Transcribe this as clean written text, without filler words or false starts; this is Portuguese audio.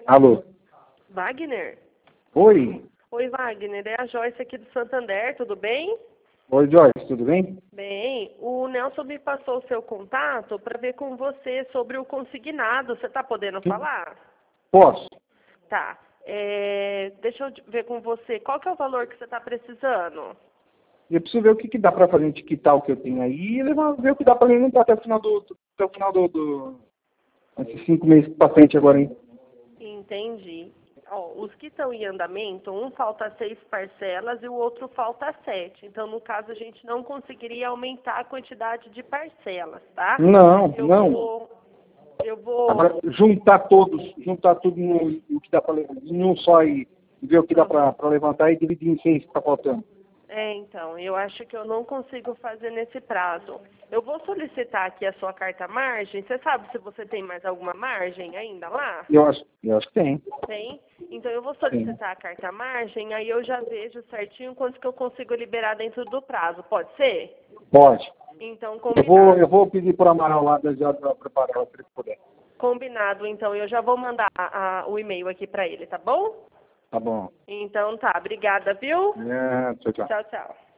Alô? Wagner? Oi? Oi, Wagner. É a Joyce aqui do Santander, tudo bem? Oi, Joyce, tudo bem? Bem, o Nelson me passou o seu contato para ver com você sobre o consignado. Você está podendo falar? Posso? Tá. Deixa eu ver com você. Qual que é o valor que você está precisando? Eu preciso ver o que dá para fazer de quitar o que eu tenho aí e ver o que dá para alimentar até o final esses 5 meses para frente agora, hein? Entendi. Ó, os que estão em andamento, um falta 6 parcelas e o outro falta 7. Então, no caso, a gente não conseguiria aumentar a quantidade de parcelas, tá? Não, Eu não. vou. Agora, juntar tudo no que dá para em um só e ver o que dá para levantar e dividir em 6 que está faltando. Então, eu acho que eu não consigo fazer nesse prazo. Eu vou solicitar aqui a sua carta margem. Você sabe se você tem mais alguma margem ainda lá? Eu acho que tem. Tem? Então, eu vou solicitar a carta margem, aí eu já vejo certinho quanto que eu consigo liberar dentro do prazo. Pode ser? Pode. Então, Eu combinado. vou pedir para Amaral lá já para preparar ela para ele poder. Combinado, então. Eu já vou mandar o e-mail aqui para ele, tá bom? Tá bom. Então, tá. Obrigada, viu? Tchau, tchau. Tchau, tchau.